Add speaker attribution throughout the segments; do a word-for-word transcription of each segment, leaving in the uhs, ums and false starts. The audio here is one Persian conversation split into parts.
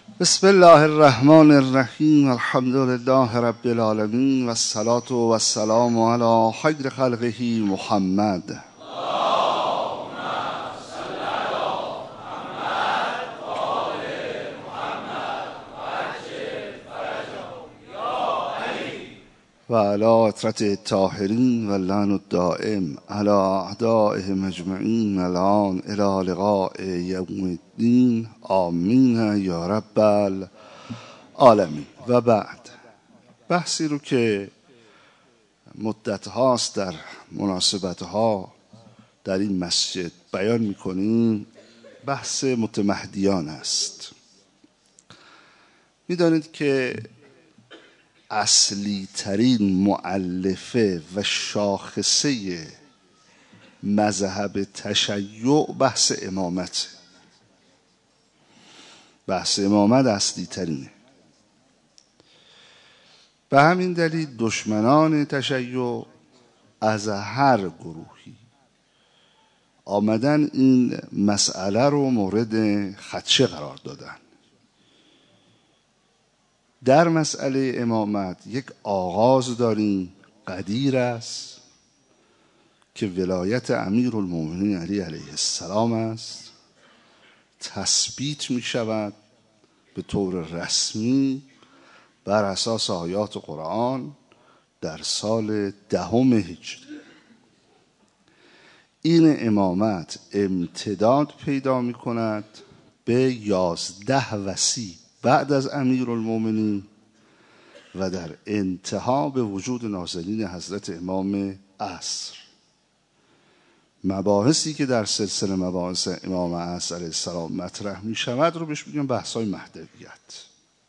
Speaker 1: بسم الله الرحمن الرحیم. الحمد لله رب العالمین و الصلاة و السلام علی خیر خلقه محمد. و علی اطرت الطاهرین و اللعن الدائم علی اعدائهم اجمعین الان الی لقاء یوم الدین. آمین یا رب العالمین. و بعد، بحثی رو که مدت هاست در مناسبت ها در این مسجد بیان میکنیم، بحث متمهدیان است. میدانید که اصلی ترین مؤلفه و شاخصه مذهب تشیع بحث امامت. بحث امامت اصلی ترینه. به همین دلیل دشمنان تشیع از هر گروهی آمدن این مسئله رو مورد خدشه قرار دادن. در مسئله امامت یک آغاز داریم قدیر است که ولایت امیرالمومنین علی علیه السلام است. تثبیت می شود به طور رسمی بر اساس آیات قرآن در سال دهم هجری. این امامت امتداد پیدا می کند به یازده وصی بعد از امیرالمومنین و در انتها به وجود نازلین حضرت امام عصر. مباحثی که در سلسله مباحث امام عصر علیه السلام مطرح می شود رو بهش میگن بحث‌های مهدویت.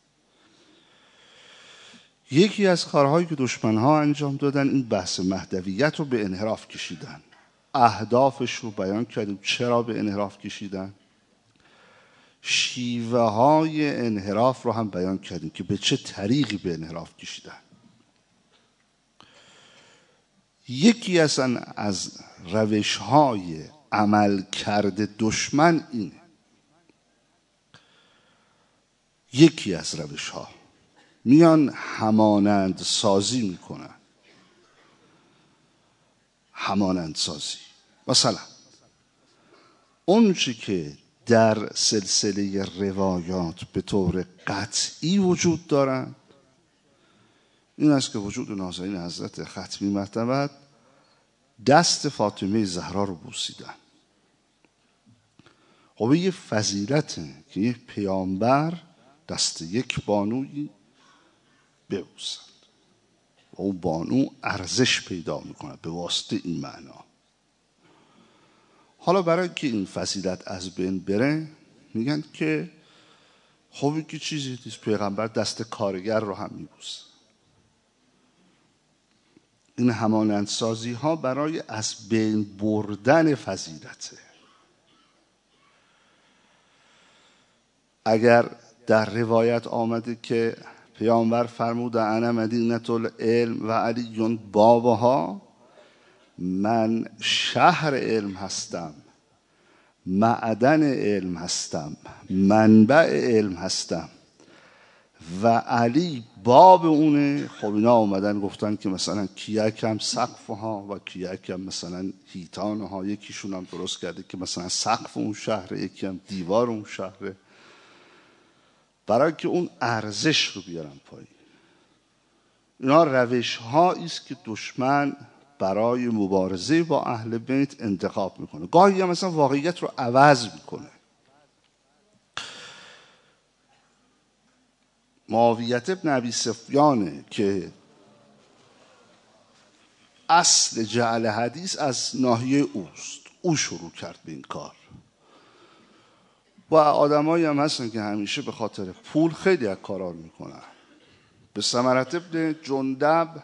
Speaker 1: یکی از کارهایی که دشمنها انجام دادن این بحث مهدویت رو به انحراف کشیدن. اهدافش رو بیان کردیم چرا به انحراف کشیدن. شیوه های انحراف رو هم بیان کردیم که به چه طریقی به انحراف کشیدن. یکی اصلا از روش های عمل کرده دشمن اینه. یکی از روش ها میان همانند سازی میکنن. همانند سازی. مثلا اون چی که در سلسله روایات به طور قطعی وجود دارند این است که وجود نازنین حضرت ختمی مرتبت دست فاطمه زهرا رو بوسیدن. خب یه فضیلته که یک پیامبر دست یک بانویی ببوسد و اون بانو ارزش پیدا میکنه به واسطه این معنا. حالا برای که این فضیلت از بین بره میگن که خب که چیزی نیست، پیغمبر دست کارگر رو هم میبوسه. این همانندسازی ها برای از بین بردن فضیلته. اگر در روایت آمده که پیامبر فرموده انا مدینة العلم و علی بابها، من شهر علم هستم، معدن علم هستم، منبع علم هستم و علی باب اونه. خب اینا آمدن گفتن که مثلا کیک هم سقف ها و کیک هم مثلا هیتان ها، یکیشون هم درست کرده که مثلا سقف اون شهره، یکی هم دیوار اون شهره، برای که اون ارزش رو بیارن پایین. اینا روش هایی است که دشمن برای مبارزه با اهل بیت انتخاب میکنه. گاهی هم مثلا واقعیت رو عوض میکنه. معاویه بن ابی سفیان که اصل جعل حدیث از ناحیه اوست، او شروع کرد به این کار. و آدمایی هم هستن که همیشه به خاطر پول خیلی از کارا میکنن. به سمرة بن جندب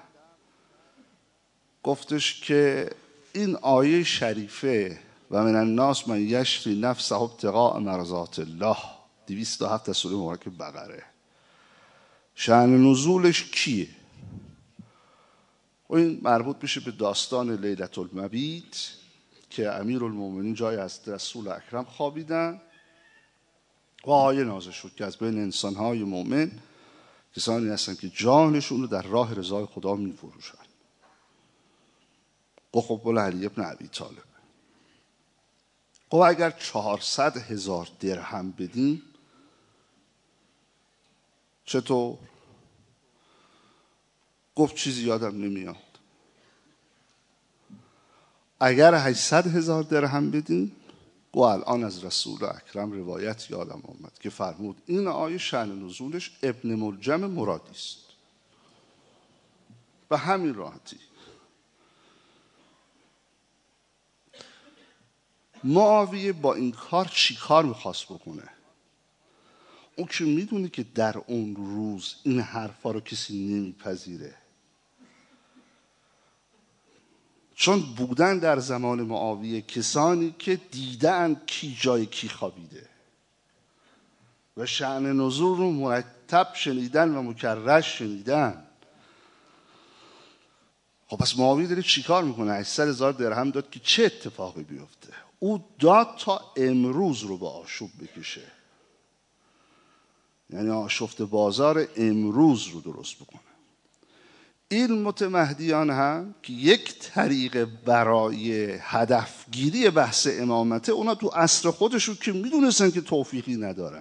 Speaker 1: گفتش که این آیه شریفه و من الناس من یشری نفسه ابتغاء مرضات الله دویست و هفت سوره مبارکه بقره، شأن نزولش کیه؟ و این مربوط میشه به داستان لیلة المبیت که امیرالمومنین جای از رسول اکرم خوابیدن و آیه نازل شد که از بین انسانهای مؤمن کسانی هستن که جانشون رو در راه رضای خدا میفروشن. قبول علی ابن ابی طالب. خب اگر چهارصد هزار درهم بدیم چطور؟ گفت چیزی یادم نمیاد. اگر هشتصد هزار درهم بدیم، و الان از رسول اکرم روایت یادم آمد که فرمود این آیه شأن نزولش ابن ملجم مرادی است. به همین راحتی. معاویه با این کار چی کار میخواست بکنه؟ اون که میدونه که در اون روز این حرفا رو کسی نمیپذیره، چون بودن در زمان معاویه کسانی که دیدن کی جای کی خوابیده و شأن نزول رو مرتب شنیدن و مکرر شنیدن. خب پس معاویه داره چی کار میکنه؟ هشتصد هزار درهم داد که چه اتفاقی بیفته؟ او داد تا امروز رو به آشوب بکشه، یعنی آشفت بازار امروز رو درست بکنه. این متمهدیان هم که یک طریق برای هدفگیری بحث امامته، اونا تو عصر خودشون که میدونستن که توفیقی ندارن،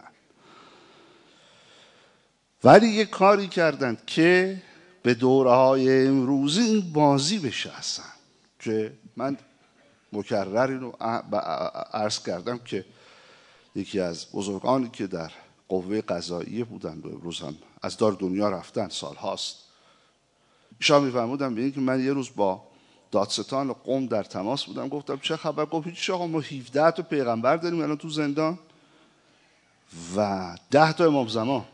Speaker 1: ولی یک کاری کردند که به دوره های امروزی این بازی بشه اصلا. که من مکرر اینو عرض کردم که یکی از بزرگانی که در قوه قضاییه بودن و امروز هم از دار دنیا رفتن، سال هاست، ایشان میفرمودن به این که من یه روز با دادستان قم در تماس بودم، گفتم چه خبر؟ گفت هیچ آقا، ما هفده تا پیغمبر داریم الان تو زندان و ده تا امام زمان.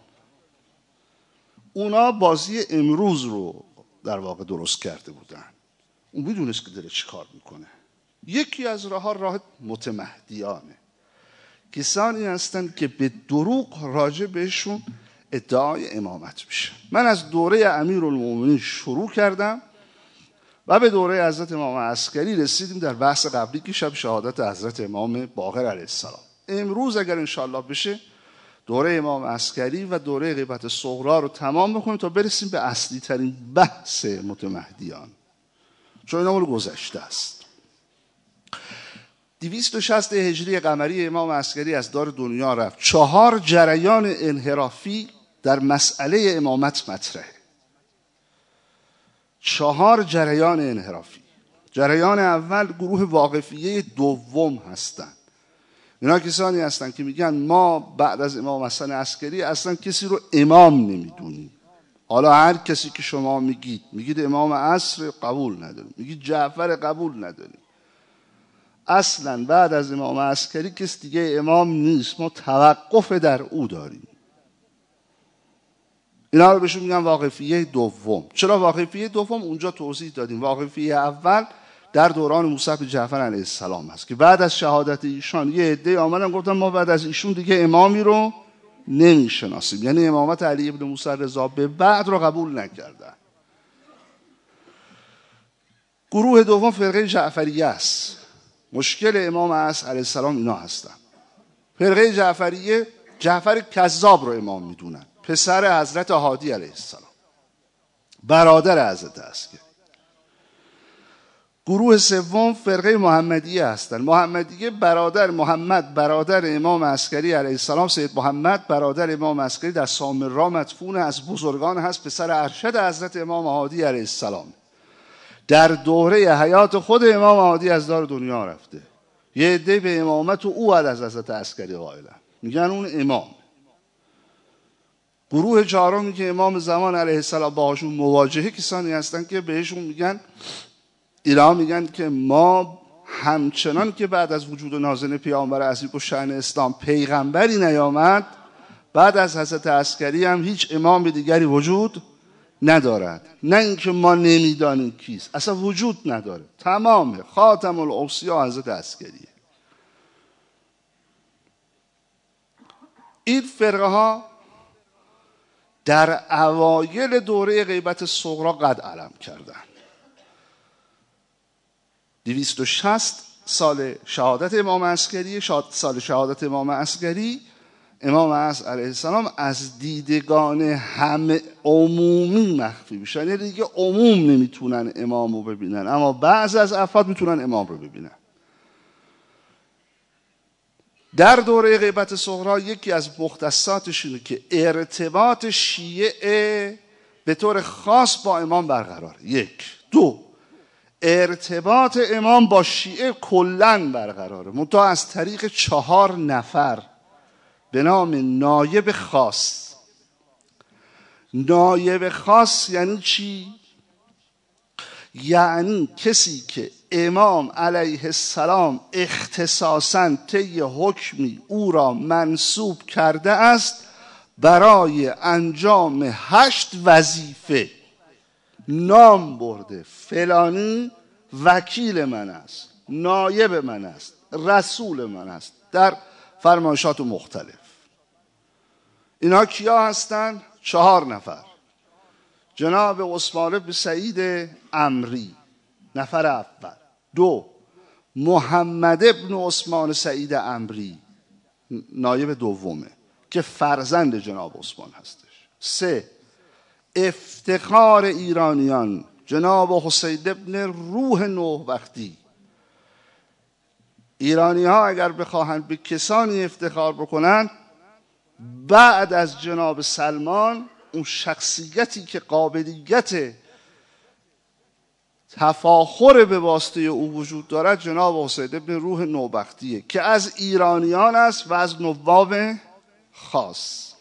Speaker 1: اونا بازی امروز رو در واقع درست کرده بودن. اون میدونست که داره چی کار میکنه. یکی از راه ها راه متمهدیانه، کسانی هستند که به دروغ راجع بهشون ادعای امامت میشه. من از دوره امیرالمومنین شروع کردم و به دوره حضرت امام عسکری رسیدیم در بحث قبلی که شب شهادت حضرت امام باقر علیه السلام. امروز اگر انشاءالله بشه دوره امام عسکری و دوره غیبت صغرا رو تمام بکنیم تا برسیم به اصلی ترین بحث متمهدیان، چون اینا مال گذشته است. دویست و شصت هجری قمری امام عسکری از دار دنیا رفت. چهار جریان انحرافی در مسئله امامت مطرحه. چهار جریان انحرافی. جریان اول گروه واقفیه دوم هستند. اینا کسانی هستند که میگن ما بعد از امام حسن عسکری اصلا کسی رو امام نمیدونیم. حالا هر کسی که شما میگید، میگید امام عصر، قبول نداریم، میگید جعفر، قبول نداریم. اصلا بعد از امام عسکری کسی دیگه امام نیست، ما توقف در او داریم. اینا رو بهشون میگن واقفیه دوم. چرا واقفیه دوم؟ اونجا توضیح دادیم. واقفیه اول در دوران موسی بن جعفر علیه السلام هست که بعد از شهادت ایشان یه عده آمدن گفتن ما بعد از ایشون دیگه امامی رو نمیشناسیم، یعنی امامت علی بن موسی رضا به بعد رو قبول نکردن. گروه دوم فرقه جعفریه است. مشکل امام عصر علیه السلام اینا هستن. فرقه جعفریه جعفر کذاب رو امام میدونن، پسر حضرت هادی علیه السلام، برادر حضرت عسکری. گروه سوم فرقه محمدیه هستن. محمدیه برادر محمد برادر امام عسکری علیه السلام، سید محمد برادر امام عسکری در سامرا مدفون، از بزرگان هست، پسر ارشد حضرت امام هادی علیه السلام. در دوره حیات خود امام هادی از دار دنیا رفته. یه عده به امامت و او از حضرت عسکری قائلن، میگن اون امام. گروه چهارمی که امام زمان علیه السلام باهاشون مواجهه کسانی هستن که بهشون میگن، اینا میگن که ما همچنان که بعد از وجود نازل پیامبر عظیم الشأن اسلام پیغمبری نیامد، بعد از حضرت عسکری هم هیچ امام دیگری وجود ندارد. نه اینکه ما نمیدانیم کیست، اصلا وجود نداره، تمامه، خاتم الاوصیا حضرت عسکریه. این فرقه ها در اوایل دوره غیبت صغرا قد علم کردن. دویست و شصت سال شهادت امام عسکری، سال شهادت امام عسکری امام عصر علیه السلام از دیدگان همه عمومی مخفی میشن، یعنی دیگه عموم نمیتونن امام رو ببینن، اما بعض از افراد میتونن امام رو ببینن. در دوره غیبت صغری یکی از مختصاتش اینه که ارتباط شیعه به طور خاص با امام برقراره. یک. دو، ارتباط امام با شیعه کلن برقراره، منتها از طریق چهار نفر به نام نایب خاص. نایب خاص یعنی چی؟ یعنی کسی که امام علیه السلام اختصاصاً طی حکمی او را منصوب کرده است برای انجام هشت وظیفه. نام برده، فلانی وکیل من است، نایب من است، رسول من است، در فرمایشات مختلف. اینا کیا هستند؟ چهار نفر. جناب عثمان بن سعید عمری نفر اول. دو، محمد ابن عثمان سعید عمری نایب دومه که فرزند جناب عثمان هستش. سه، افتخار ایرانیان جناب حسین ابن روح نوبختی. ایرانی ها اگر بخواهند به کسانی افتخار بکنند بعد از جناب سلمان، اون شخصیتی که قابلیت تفاخر به واسطه او وجود دارد جناب حسین ابن روح نوبختیه که از ایرانیان است و از نواب خاص.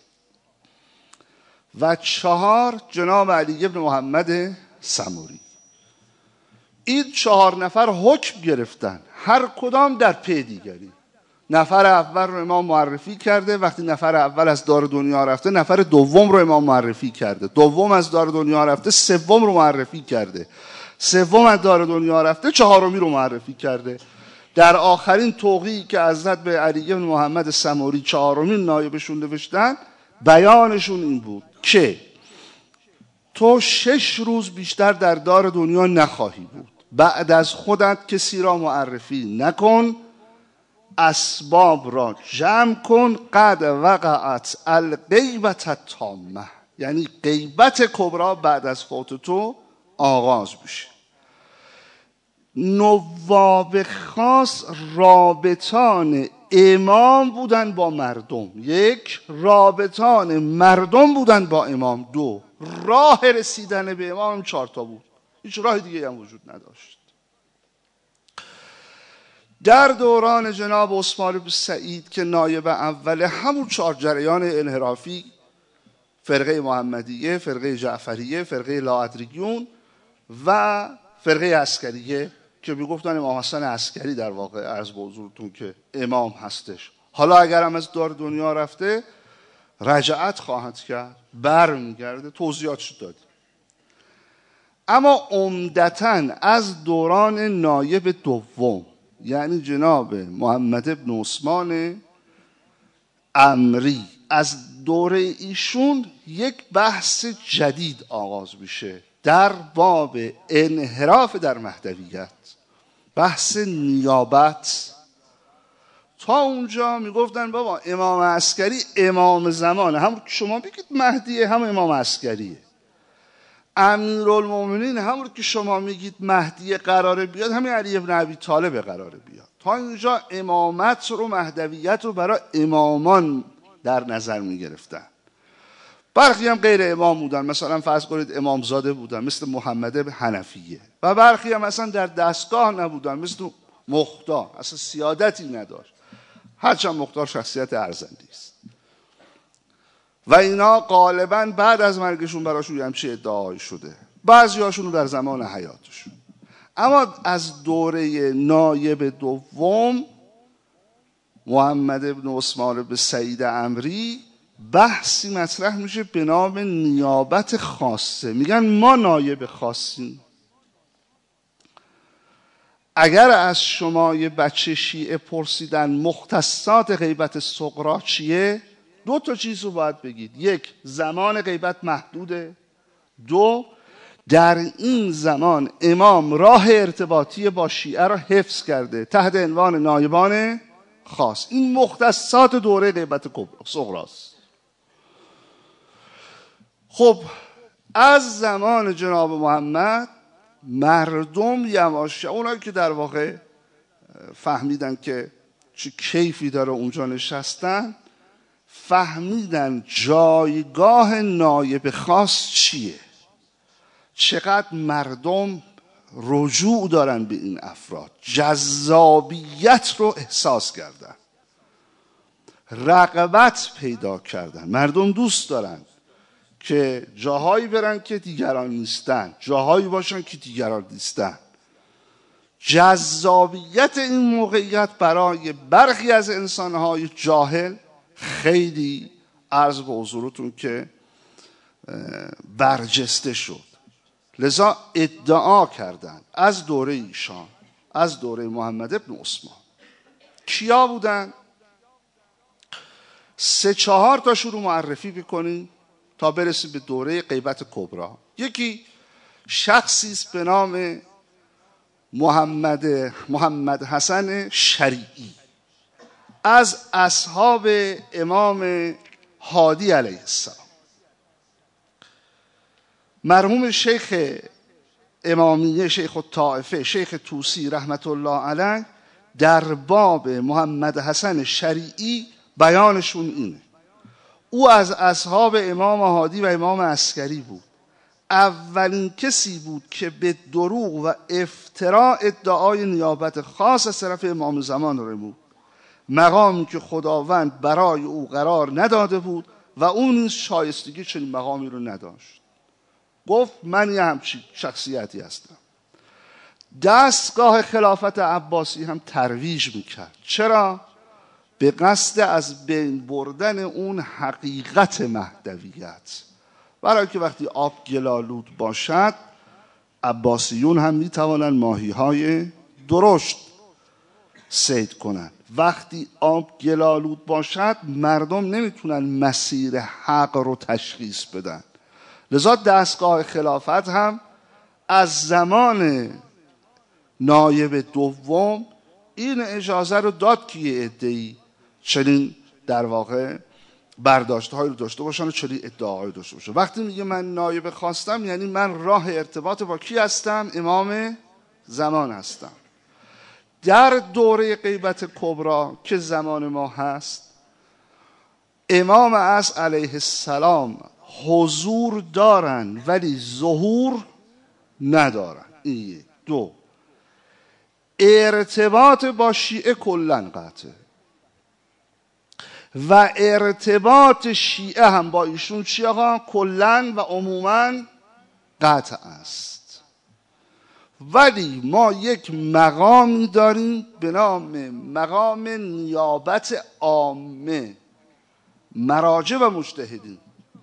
Speaker 1: و چهار، جناب علی ابن محمد سموری. این چهار نفر حکم گرفتن، هر کدام در پی دیگری. نفر اول رو امام معرفی کرده، وقتی نفر اول از دار دنیا رفته نفر دوم رو امام معرفی کرده، دوم از دار دنیا رفته سوم رو معرفی کرده، سوم از دار دنیا رفته چهارمی رو معرفی کرده. در آخرین توقیعی که حضرت به علی بن محمد سموری چهارمین نایبشون نوشتن، بیانشون این بود که تو شش روز بیشتر در دار دنیا نخواهی بود، بعد از خودت کسی را معرفی نکن، اسباب را جمع کن، قد وقعت الغیبت التامه، یعنی غیبت کبرا بعد از فوت تو آغاز بشه. نواب خاص رابطان امام بودن با مردم، یک، رابطان مردم بودن با امام، دو، راه رسیدن به امام چهار تا بود، هیچ راه دیگه هم وجود نداشت. در دوران جناب عثمان بن سعید که نایب اوله، همون چهار جریان انحرافی، فرقه محمدیه، فرقه جعفریه، فرقه لاادریگیون و فرقه عسکریه که میگفتن امام حسن عسکری در واقع عرض به حضورتون که امام هستش. حالا اگر هم از دار دنیا رفته رجعت خواهد کرد، بر میگرده، توضیحاتش دادیم. اما عمدتاً از دوران نایب دوم یعنی جناب محمد ابن عثمان عمری، از دوره ایشون یک بحث جدید آغاز میشه در باب انحراف در مهدویت، بحث نیابت. تا اونجا میگفتن بابا امام عسکری امام زمانه، هم که شما بگید مهدیه هم امام عسکریه. امیرالمومنین همون که شما میگید مهدی قراره بیاد همین علی ابن ابی طالب قراره بیاد. تا اینجا امامت رو، مهدویت رو برای امامان در نظر میگرفتن. برخی هم غیر امام بودن، مثلا فرض کنید امامزاده بودن مثل محمد حنفیه، و برخی هم مثلا در دستگاه نبودن مثل مختار، اصلا سیادتی نداشت، هرچند مختار شخصیت ارزندی است. و اینا غالبا بعد از مرگشون براشون همچه ادعایی شده، بعضی هاشون در زمان حیاتشون. اما از دوره نایب دوم محمد ابن عثمان بن سعید عمری بحثی مطرح میشه به نام نیابت خاصه. میگن ما نایب خاصیم. اگر از شما یه بچه شیعه پرسیدن مختصات غیبت صغری چیه، دو تا چیز رو باید بگید. یک، زمان غیبت محدوده. دو، در این زمان امام راه ارتباطی با شیعه را حفظ کرده تحت عنوان نایبان خاص. این مختصات دوره غیبت صغراست. خب از زمان جناب محمد مردم یواش، اونایی که در واقع فهمیدن که چه کیفی داره اونجا نشستن، فهمیدن جایگاه نایب خاص چیه، چقدر مردم رجوع دارن به این افراد، جذابیت رو احساس کردن، رغبت پیدا کردن. مردم دوست دارن که جاهایی برن که دیگران نیستن، جاهایی باشن که دیگران نیستن. جذابیت این موقعیت برای برخی از انسانهای جاهل خیلی عرض به حضورتون که برجسته شد. لذا ادعا کردند از دوره ایشان، از دوره محمد ابن عثمان. کیا بودن؟ سه چهار تاشون رو معرفی بکنیم تا برسیم به دوره غیبت کبری. یکی شخصی است به نام محمد محمد حسن شریعی، از اصحاب امام هادی علیه السلام. مرحوم شیخ امامیه، شیخ الطائفه، شیخ طوسی رحمت الله علیه در باب محمد حسن شریعی بیانشون اینه: او از اصحاب امام هادی و امام عسکری بود. اولین کسی بود که به دروغ و افترا ادعای نیابت خاص از طرف امام زمان رو نمود، مقامی که خداوند برای او قرار نداده بود و اون نیز شایستگی چنین مقامی رو نداشت. گفت من یه همچین شخصیتی هستم. دستگاه خلافت عباسی هم ترویج میکرد. چرا؟ به قصد از بین بردن اون حقیقت مهدویت، برای که وقتی آب گلالود باشد عباسیون هم میتوانند ماهی های درشت صید کنند. وقتی آب گلالود باشد مردم نمیتونن مسیر حق رو تشخیص بدن. لذا دستگاه خلافت هم از زمان نایب دوم این اجازه رو داد که یه عده‌ای چنین در واقع برداشت هایی رو داشته باشن و چنین ادعاهایی داشته باشن. وقتی میگه من نایب خواستم یعنی من راه ارتباط با کی هستم؟ امام زمان هستم. در دوره غیبت کبری که زمان ما هست، امام عصر علیه السلام حضور دارن ولی ظهور ندارن. این یک. دو، ارتباط با شیعه کلن قطعه و ارتباط شیعه هم با ایشون چی آقا؟ کلن و عموما قطع است. ولی ما یک مقامی داریم به نام مقام نیابت عامه، مراجع و مجتهدین.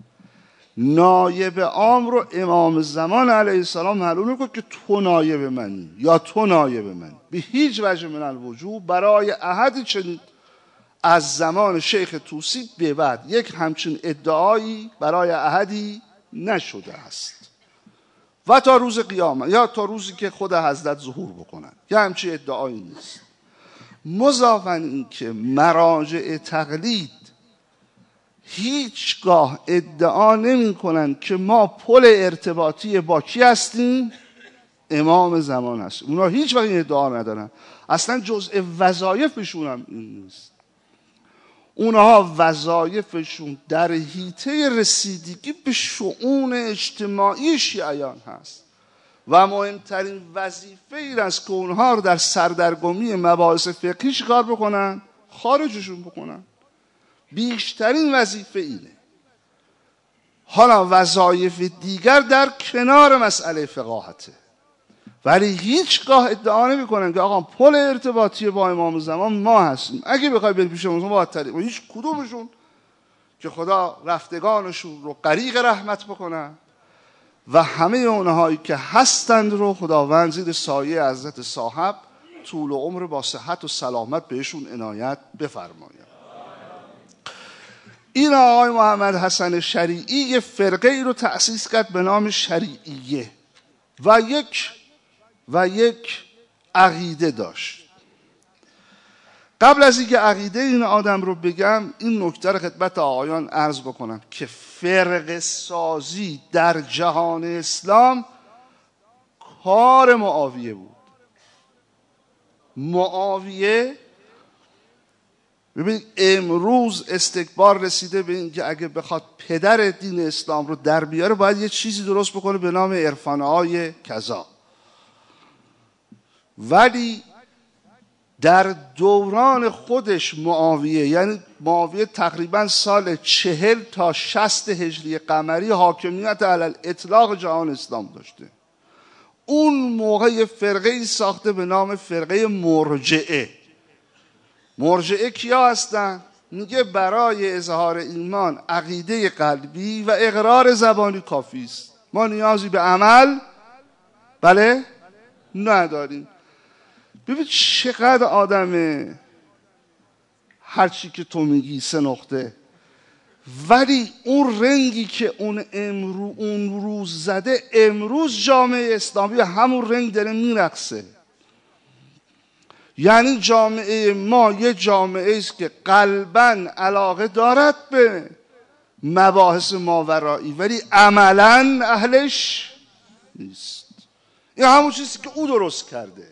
Speaker 1: نایب عام رو امام زمان علیه السلام معلوم میکنه که تو نایب منی یا تو نایب منی. به هیچ وجه من الوجوه برای احدی چنین از زمان شیخ طوسی به بعد یک همچین ادعایی برای احدی نشده است و تا روز قیامت یا تا روزی که خود حضرت ظهور بکنن یا همچین ادعایی نیست. مضافاً این که مراجع تقلید هیچگاه ادعا نمی کنن که ما پل ارتباطی با کی هستیم؟ امام زمان هستیم. اونا هیچ وقت این ادعا ندارن، اصلا جزء وظایفشون هم این نیست. اونها وظایفشون در حیطه رسیدگی به شؤون اجتماعی شیعیان هست و مهمترین وظیفه این است که اونها رو در سردرگمی مباحث فقهی چیکار بکنن؟ خارجشون بکنن. بیشترین وظیفه اینه. حالا وظایف دیگر در کنار مسئله فقاهته، ولی هیچگاه ادعا نمی کنن که آقا پل ارتباطی با امام زمان ما هستیم. اگه بخوای بری پیش امام زمان باید طریق و هیچ کدومشون که خدا رفتگانشون رو غریق رحمت بکنن و همه اونهایی که هستند رو خداوند زیر سایه حضرت صاحب طول و عمر با صحت و سلامت بهشون عنایت بفرماید. این آقای محمد حسن شریعی یه فرقه ای رو تأسیس کرد به نام شریعیه و یک و یک عقیده داشت. قبل از اینکه عقیده این آدم رو بگم، این نکته رو خدمت آقایان عرض بکنم که فرقه سازی در جهان اسلام کار معاویه بود. معاویه، ببینید امروز استکبار رسیده به این که اگه بخواد پدر دین اسلام رو در بیاره باید یه چیزی درست بکنه به نام عرفانهای کذا. ولی در دوران خودش معاویه، یعنی معاویه تقریبا سال چهل تا شصت هجری قمری حاکمیت علی الاطلاق جهان اسلام داشته. اون موقع فرقه ای ساخته به نام فرقه مرجعه. مرجعه کیا هستن؟ میگه برای اظهار ایمان عقیده قلبی و اقرار زبانی کافی است، ما نیازی به عمل بله نداریم. ببین چقدر آدمه هرچی که تو میگی سه نقطه، ولی اون رنگی که اون امرو اون روز زده، امروز جامعه اسلامی همون رنگ داره میرقصه. یعنی جامعه ما یه جامعه است که قلباً علاقه دارد به مباحث ماورایی ولی عملاً اهلش نیست. این همون چیزی که او درست کرده.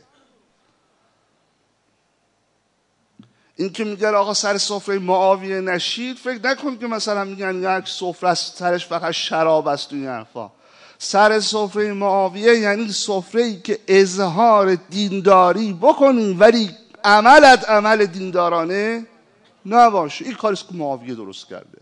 Speaker 1: این که میگن آقا سر سفره معاویه نشید، فکر نکن که مثلا میگن یک سفره است سرش فقط شراب است و این حرفا. سر سفره معاویه یعنی سفره‌ای که اظهار دینداری بکنی ولی عملت عمل دیندارانه نباشه. این کاریست که معاویه درست کرده.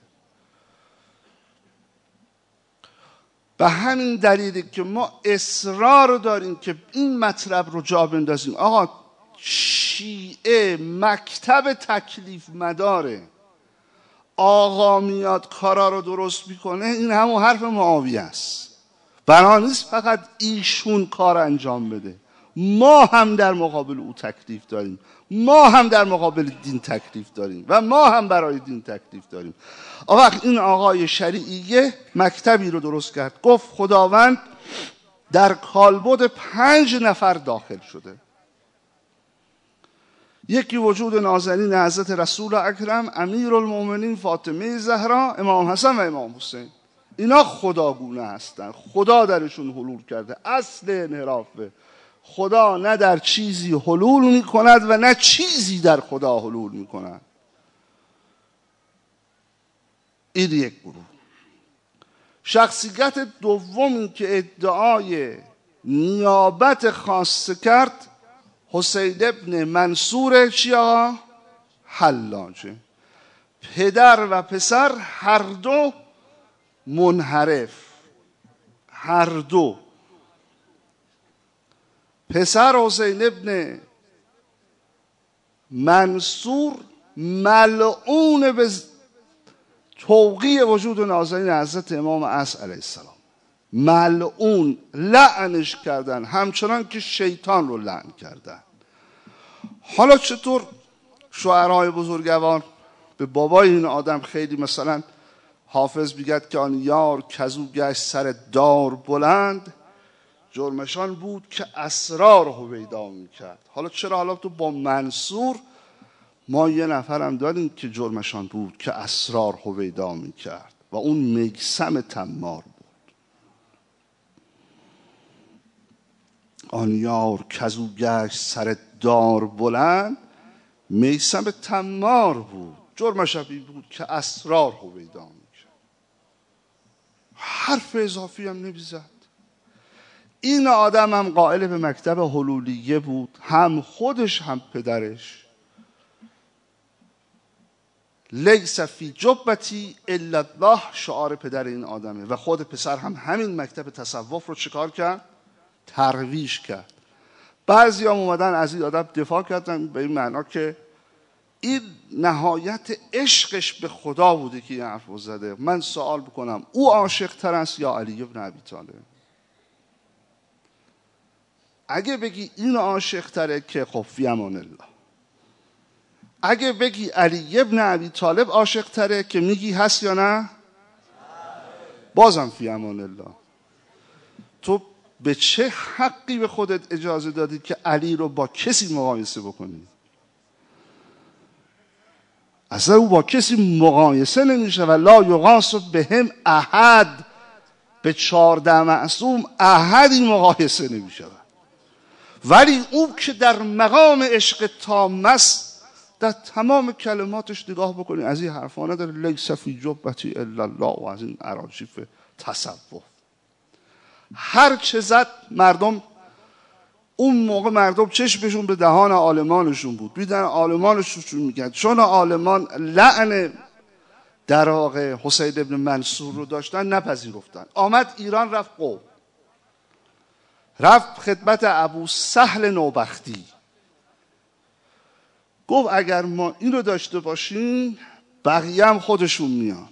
Speaker 1: به همین دلیله که ما اصرار داریم که این مطلب رو جا بندازیم. آقا شیعه مکتب تکلیف مداره، آقا میاد کارا رو درست میکنه، این همون حرف معاویه است. بنا نیست فقط ایشون کار انجام بده، ما هم در مقابل او تکلیف داریم، ما هم در مقابل دین تکلیف داریم و ما هم برای دین تکلیف داریم. آقا این آقای شریعیه مکتبی رو درست کرد، گفت خداوند در کالبد پنج نفر داخل شده. یکی وجود نازنین حضرت رسول اکرم، امیرالمومنین فاطمه زهرا، امام حسن و امام حسین. اینا خداگونه هستن، خدا درشون حلول کرده. اصل انحرافه خدا نه در چیزی حلول می کند و نه چیزی در خدا حلول می کند. این یک گروه. شخصیت دومی که ادعای نیابت خاصه کرد، حسین ابن منصور چیا؟ حلاجه. پدر و پسر هر دو منحرف، هر دو. پسر حسین ابن منصور ملعون به توقیع وجود نازنین حضرت امام عصر علیه السلام، ملعون، لعنش کردن همچنان که شیطان رو لعن کردن. حالا چطور شاعرهای بزرگوار به بابای این آدم خیلی، مثلا حافظ میگد که آن یار کزو گشت سر دار بلند، جرمشان بود که اسرار هویدا میکرد. حالا چرا حالا تو با منصور، ما یه نفرم داریم که جرمشان بود که اسرار هویدا میکرد و اون میسم تمار بود. آن یار کزو گشت سر دار بلند، میسم تمار بود، جرمش بود که اسرار هویدا میکرد. حرف اضافی هم نمیزد. این آدم هم قائل به مکتب حلولیه بود، هم خودش هم پدرش. لیس فی جبتی الا الله شعار پدر این آدمه و خود پسر هم همین مکتب تصوف رو چیکار کرد؟ ترویج کرد. بعضی هم اومدن از این آدم دفاع کردن به این معنا که این نهایت عشقش به خدا بوده که این حرف رو زده. من سوال بکنم او عاشق تر است یا علی بن ابی طالب؟ اگه بگی این عاشق تره که خب فی امان الله، اگه بگی علی بن ابی طالب عاشق تره که میگی هست یا نه؟ بازم فی امان الله. تو به چه حقی به خودت اجازه دادی که علی رو با کسی مقایسه بکنی؟ اصلا او با کسی مقایسه نمیشه و لا یقاس بهم احد، به چهارده معصوم احدی مقایسه نمیشه. ولی او که در مقام عشق تام است، در تمام کلماتش نگاه بکنید از این حرفا نداره، لیس فی جبتی الا الله، و از این اراجیف تصوف هر چه زد مردم اون موقع مردم چشمشون به دهان عالمانشون بود، بیدن عالمانشون میگن، چون عالمان لعن در واقع حسین ابن منصور رو داشتن نپذیرفتن. آمد ایران، رفت قم، رفت خدمت ابو سهل نوبختی، گفت اگر ما این رو داشته باشیم بقیه هم خودشون میان.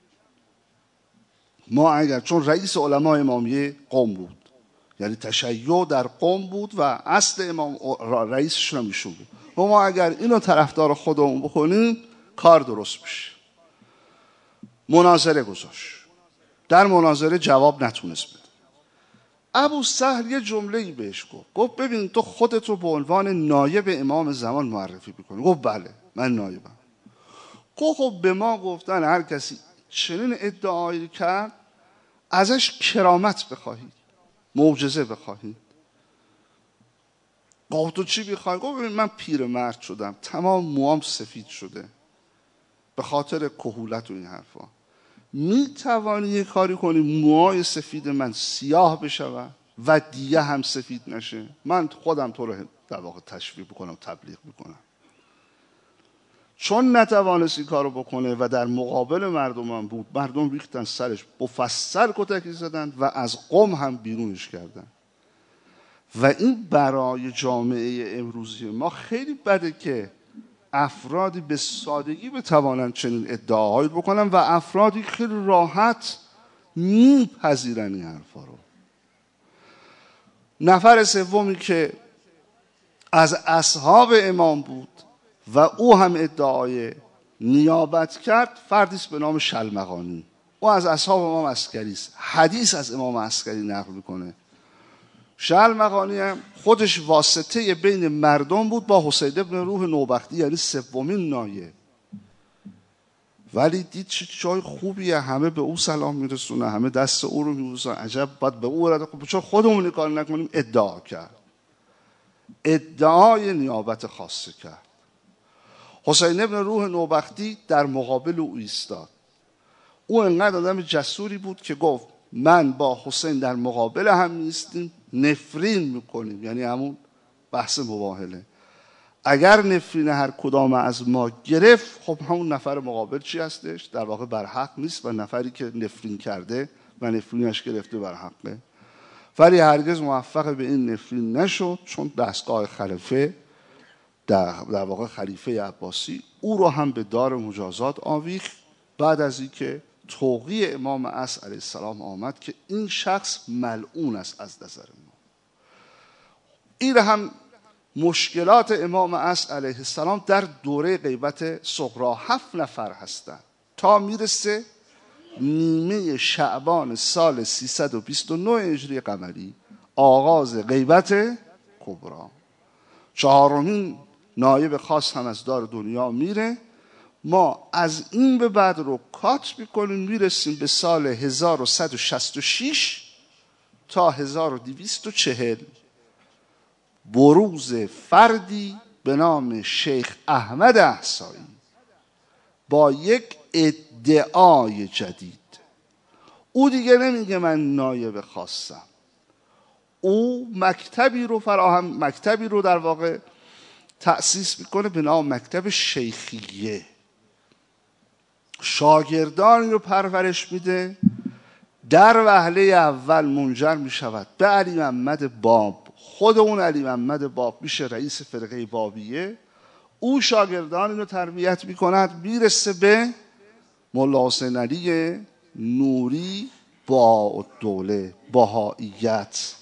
Speaker 1: ما اگر، چون رئیس علمای امامیه قم بود، یعنی تشیع در قم بود و اصل امام رئیسشون هم ایشون بود، و ما اگر اینو طرفدار خودمون بکنیم کار درست میشه. مناظره گذاشت، در مناظره جواب نتونست بده. ابو سهل یه جمله‌ای بهش گفت، گفت ببین تو خودت رو به عنوان نایب امام زمان معرفی بکنی. گفت بله من نایبم. گفت خب به ما گفتن هر کسی چنین ادعایی کرد ازش کرامت بخواهید، معجزه بخواهید. گفت تو چی بخوای؟ گفت ببین من پیرمرد شدم، تمام موام سفید شده به خاطر کهولت و این حرفا، می توانی یه کاری کنی موهای سفید من سیاه بشه و دیگه هم سفید نشه؟ من خودم تو رو در واقع تشویق بکنم، تبلیغ بکنم. چون نتوانست این کارو بکنه و در مقابل مردم هم بود، مردم ریختن سرش، مفصل کتکی زدن و از قم هم بیرونش کردن. و این برای جامعه امروزی ما خیلی بده که افرادی به سادگی بتوانند چنین ادعاهایی بکنن و افرادی خیلی راحت میپذیرن این حرفا رو. نفر سومی که از اصحاب امام بود و او هم ادعای نیابت کرد، فردی است به نام شلمغانی. او از اصحاب امام عسکری است، حدیث از امام عسکری نقل میکنه. شلمغانی هم خودش واسطه بین مردم بود با حسین ابن روح نوبختی، یعنی سومین نایب. ولی دید چه جای خوبیه، همه به او سلام میرسونه، همه دست او رو میبوسن، عجب باید به او رد کنیم، چون خودمون کار نکنیم. ادعا کرد، ادعای نیابت خاصه کرد. حسین ابن روح نوبختی در مقابل او ایستاد. او انقدر آدم جسوری بود که گفت من با حسین در مقابل هم نیستیم، نفرین میکنیم، یعنی همون بحث مباهله. اگر نفرین هر کدام از ما گرفت، خب همون نفر مقابل چی هستش؟ در واقع برحق نیست و نفری که نفرین کرده و نفرینش گرفته برحقه. ولی هرگز موفق به این نفرین نشد، چون دستگاه خلیفه در, در واقع خلیفه عباسی او رو هم به دار مجازات آویخت بعد از اینکه توقیع امام عصر علیه السلام آمد که این شخص ملعون است از نظر ما. این هم مشکلات امام عصر علیه السلام در دوره غیبت صغرا هفت نفر هستند تا میرسه نیمه شعبان سال سیصد و بیست و نه هجری قمری آغاز غیبت کبرا. چهارمین نایب خاص هم از دار دنیا میره. ما از این به بعد رو کات میکنیم، میرسیم به سال هزار و صد و شصت و شش تا هزار و دویست و چهل، بروز فردی به نام شیخ احمد احصایی با یک ادعای جدید. او دیگه نمیگه من نایب خاصم، او مکتبی رو فراهم مکتبی رو در واقع تأسیس میکنه به نام مکتب شیخیه. شاگردانی رو پرورش میده. در وهله اول منجر میشود به علی محمد باب. خود اون علی محمد باب میشه رئیس فرقه بابیه. او شاگردانی رو تربیت میکند، میرسه به مولا حسین علی نوری با دوله بهائیت.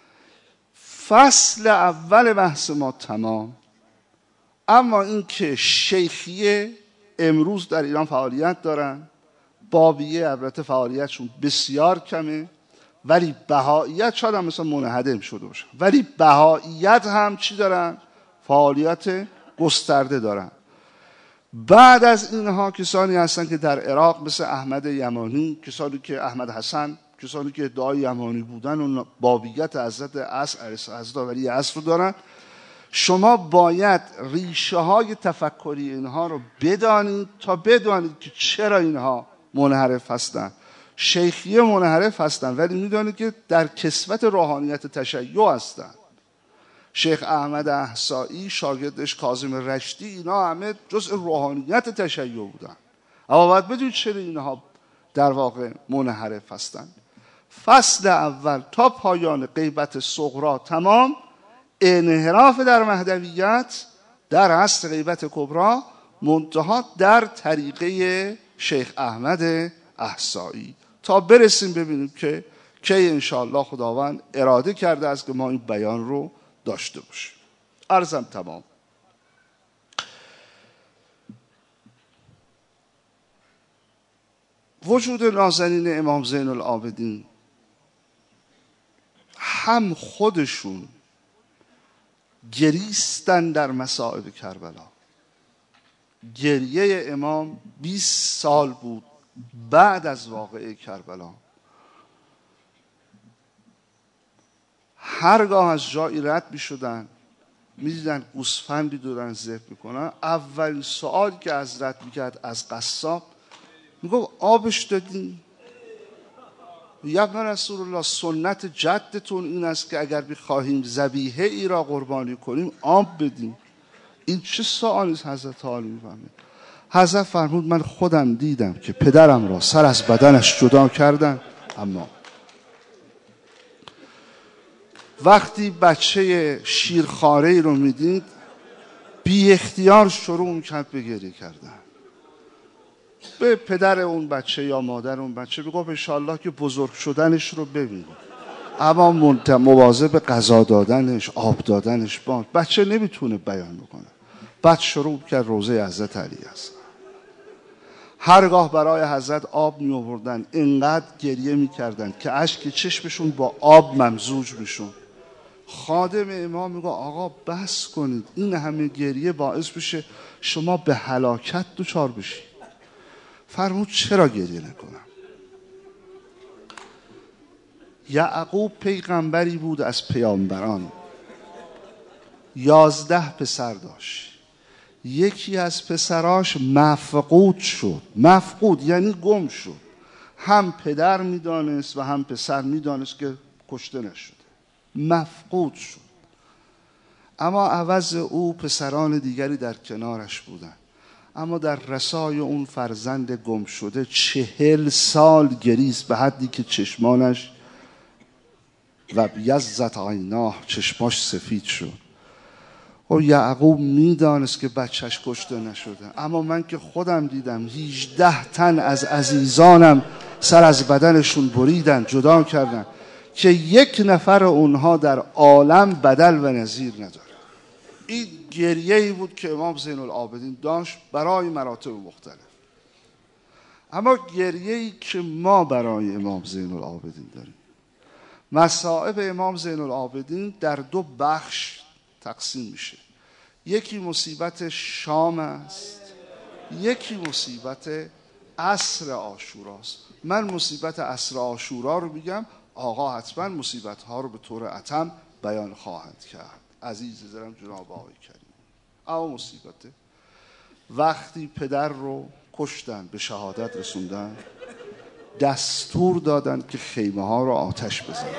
Speaker 1: فصل اول بحث ما تمام. اما این که شیخیه امروز در ایران فعالیت دارن، بابیه البته فعالیتشون بسیار کمه، ولی بهائیت شاید هم مثلا منهدم شده باشه، ولی بهائیت هم چی دارن؟ فعالیت گسترده دارن. بعد از اینها کسانی هستند که در عراق مثل احمد یمانی، کسانی که احمد حسن، کسانی که ادعای یمانی بودن و بابیت حضرت عصر حضرت ولی عصر رو دارن. شما باید ریشه های تفکری اینها رو بدانید تا بدانید که چرا اینها منحرف هستند. شیخیه منحرف هستند ولی میدانید که در کسوت روحانیت تشیع هستند. شیخ احمد احصایی، شاگردش کاظم رشتی، اینا همه جزء روحانیت تشیع بودن. اما باید بدونید چرا اینها در واقع منحرف هستند. فصل اول تا پایان غیبت صغرا تمام، انحراف در مهدویت در عصر غیبت کبرا، منتها در طریقه شیخ احمد احصایی، تا برسیم ببینیم که کی انشاءالله خداوند اراده کرده است که ما این بیان رو داشته باشیم. عرضم تمام. وجود نازنین امام زین العابدین هم خودشون گریستن در مصائب کربلا. گریه امام بیست سال بود بعد از واقعه کربلا. هرگاه از جایی رد می شدن می دیدن گوسفندی دارن ذبح میکنن، اولین سوالی که حضرت میکرد از قصاب میگفت آبش دادین؟ یا ابن رسول الله سنت جدتون این است که اگر بخواهیم ذبیحه ای را قربانی کنیم آب بدیم. این چه سوالی است حضرت عالی میفهمید؟ حضرت فرمود من خودم دیدم که پدرم را سر از بدنش جدا کردن، اما وقتی بچه شیرخواره‌ای رو میدید بی اختیار شروع میکرد به گریه کردن. به پدر اون بچه یا مادر اون بچه بگو انشاءالله که بزرگ شدنش رو ببینید، اما مواظب غذا دادنش، آب دادنش باش. بچه نمیتونه بیان بکنه. بعد شروع کرد روضه حضرت علی است. هرگاه برای حضرت آب می آوردن اینقدر گریه میکردن که اشک چشمشون با آب ممزوج میشون. خادم امام میگه آقا بس کنید، این همه گریه باعث بشه شما به هلاکت دچار بشید. فرمود چرا گریه نکنم؟ یعقوب پیغمبری بود از پیامبران، یازده پسر داشت. یکی از پسراش مفقود شد. مفقود یعنی گم شد. هم پدر میدانست و هم پسر میدانست که کشته نشده. مفقود شد. اما عوض او پسران دیگری در کنارش بودند. اما در رسای اون فرزند گم شده چهل سال گریست، به حدی که چشمانش و بیزت عیناه، چشماش سفید شد. و یعقوب میدانست که بچهش کشته نشده، اما من که خودم دیدم هجده تن از عزیزانم سر از بدنشون بریدن، جدا کردن، که یک نفر اونها در عالم بدل و نظیر نداره. این گریه‌ای بود که امام زین العابدین داشت برای مراتب مختلف. اما گریه‌ای که ما برای امام زین العابدین داریم، مصائب امام زین العابدین در دو بخش تقسیم میشه. یکی مصیبت شام است، یکی مصیبت عصر عاشوراست. من مصیبت عصر عاشورا رو میگم، آقا حتما مصیبت ها رو به طور عتم بیان خواهند کرد. عزیز دلم جناب آقای کریم. اما مصیبت وقتی پدر رو کشتن، به شهادت رسوندن، دستور دادن که خیمه ها رو آتش بزنن.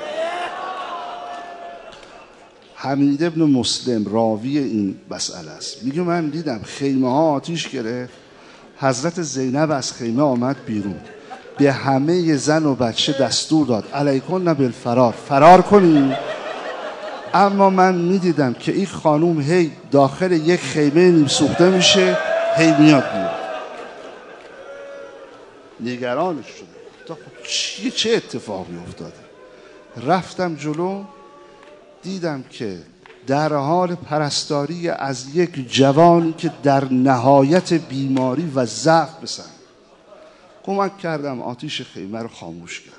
Speaker 1: حمید ابن مسلم راوی این مسئله است، میگه من دیدم خیمه ها آتش گرفت، حضرت زینب از خیمه آمد بیرون، به همه زن و بچه دستور داد علیکن بالفرار، فرار کنیم. اما من میدیدم که این خانوم هی داخل یک خیمه نیم سوخته میشه، هی میاد بیرون. نگرانش شده تا خب چی چه اتفاقی افتاده. رفتم جلو، دیدم که در حال پرستاری از یک جوانی که در نهایت بیماری و ضعف بسن، کمک کردم آتیش خیمه رو خاموش کردم.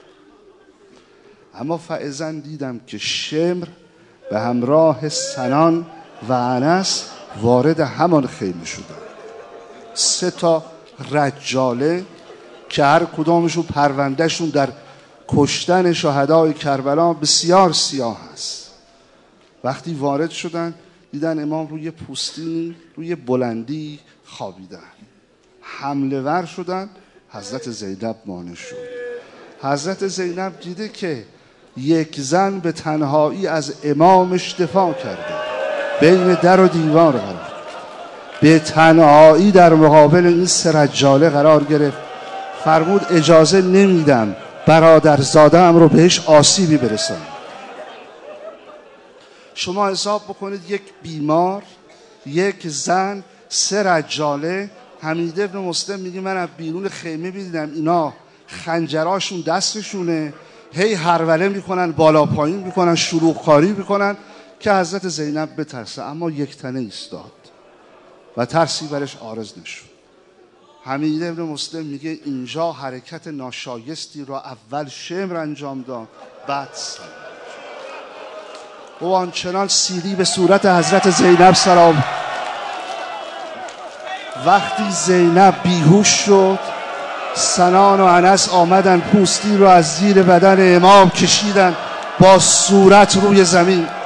Speaker 1: اما فائزاً دیدم که شمر به همراه سنان و انس وارد همان خیمه شدن. سه تا رجاله که هر کدامشون پروندهشون در کشتن شهدای کربلا بسیار سیاه است. وقتی وارد شدن دیدن امام روی پوستین روی بلندی خوابیدن. حمله ور شدن، حضرت زینب مانع شد. حضرت زینب دیده که یک زن به تنهایی از امامش دفاع کرده، بین در و دیوار قرار گرفت، به تنهایی در مقابل این سه رجاله قرار گرفت. فرمود اجازه نمیدم برادرزاده‌ام رو بهش آسیبی برسن. شما حساب بکنید یک بیمار، یک زن، سه رجاله. حمید ابن مسلم میگه من از بیرون خیمه دیدم اینا خنجراشون دستشونه، هی هروله میکنن، بالا پایین میکنن، شلوغ کاری میکنن که حضرت زینب بترسه، اما یک تنه ایستاد و ترسی برش عارض نشد. حمید ابن مسلم میگه اینجا حرکت ناشایستی را اول شمر انجام داد، بعد سلام. او آنچنان سیلی به صورت حضرت زینب سلام. وقتی زینب بیهوش شد، سنان و انس آمدن پوستی رو از زیر بدن امام کشیدن، با صورت روی زمین